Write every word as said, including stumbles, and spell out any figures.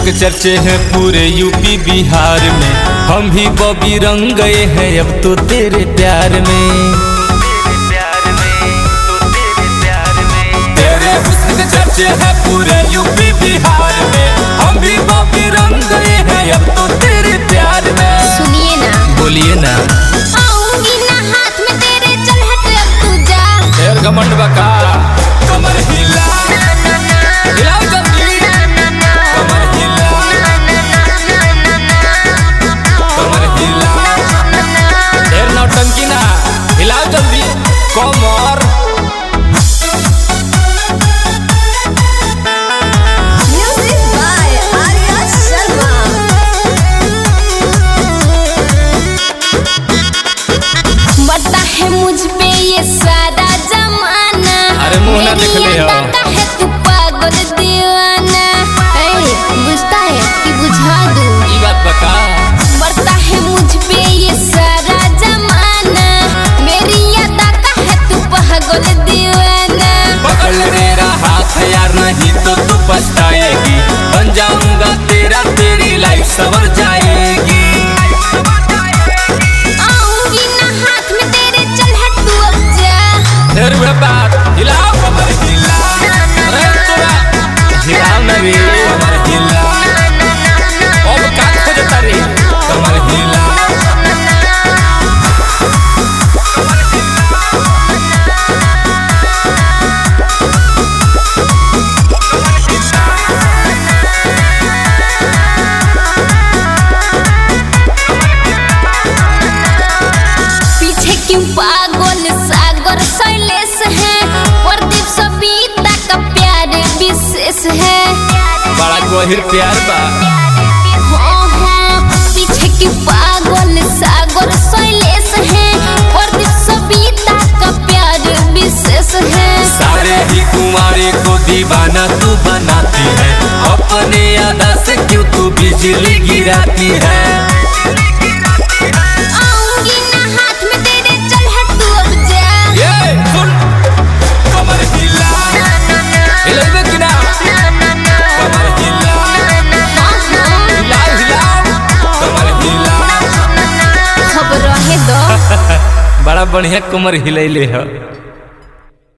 के चर्चे हैं पूरे यूपी बिहार में, हम भी बॉबी रंग गए हैं अब तो तेरे प्यार में। तेरे हुस्न के चर्चे हैं पूरे यूपी बिहार में, हम भी बॉबी रंग गए हैं अब तो तेरे प्यार में। सुनिए ना, बोलिए ना। आऊंगी ना हाथ में तेरे, चल हट अब तू जा। तेरे घमंड बका कमर हिला हिलाओ जल्दी, कमर हिला कमर हिला। ढेर नौटंकी ना, हिलाओ जल्दी कमर। Music by Arya Sharma. मरता है मुझ पे ये सारा जमाना, अरे मुंह ना देख ले हो। है तू पागल दीवाना। ए, बुझता है कि बुझा दूं। ई बात बका। मरता है मुझ पे ये सारा जमाना, मेरी यादा का है तू पागल दीवाना। पकड़ मेरा हाथ यार, नहीं तो तू पछताएगी, बन जाऊंगा तेरा, तेरी लाइफ संवर जाएगी। आऊंगी ना हाथ में तेरे, चल हट तू अब जा। ढेर हुआ बात, हिलाओ कमर हिला। अरे तोरा हिलाओ ना रे कमर हिला। अब का खोजता रे कमर हिला। पीछे क्यों पागल सागर शैलेश है, प्रदीप सबिता का प्यार विशेष है। बड़ा गहिर प्यार बा। हाँ हाँ, पीछे क्यों पागल सागर शैलेश है, प्रदीप सबिता का प्यार विशेष है। सारे ही कुमारी को दीवाना तू बनाती है, अपने अदा से क्यों तू बिजली गिराती है। आऊंगी ना हाथ में तेरे, चल हट तू अब जा। ये सुन कमर हिला, हिलाइबे कि ना कमर हिला। हाँ हाँ, हिलाओ हिलाओ कमर हिला। खबर रहे दो। बड़ा बढ़िया कमर हिलैले है।